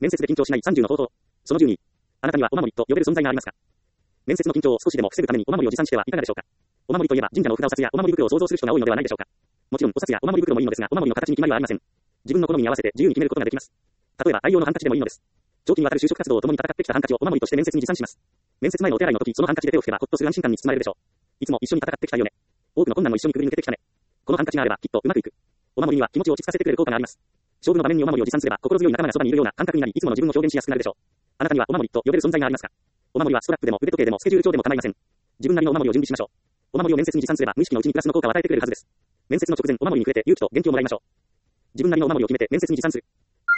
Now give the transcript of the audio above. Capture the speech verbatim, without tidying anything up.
面接で緊張しないさんじゅうの方法。そのじゅうに。あなたにはお守りと呼べる存在がありますか？面接の緊張を少しでも防ぐためにお守りを持参してはいかがでしょうか？お守りといえば神社のお札を札やお守り袋を想像する人が多いのではないでしょうか？もちろんお札やお守り袋もいいのですが、お守りの形に決まりはありません。自分の好みに合わせて自由に決めることができます。例えば愛用のハンカチでもいいのです。長期にわたる就職活動を共に戦ってきたハンカチをお守りとして面接に持参します。面接前のお手洗いの時、そのハンカチで手を拭けばほっとする安心感に包まれるでしょう。いつも一緒に戦ってきたよね。多くの困難も一緒にくぐり抜けてきたね。このハンカチがあればきっとうまくいく。お守りには気持ちを落ち着かせてくれる効果があります。勝負の場面にお守りを持参すれば心強い仲間がそばにいるような感覚になり、いつもの自分を表現しやすくなるでしょう。あなたにはお守りと呼べる存在がありますか？お守りはストラップでも腕時計でもスケジュール帳でも構いません。自分なりのお守りを準備しましょう。お守りを面接に持参すれば無意識のうちにプラスの効果を与えてくれるはずです。面接の直前、お守りに触れて勇気と元気をもらいましょう。自分なりのお守りを決めて面接に持参する。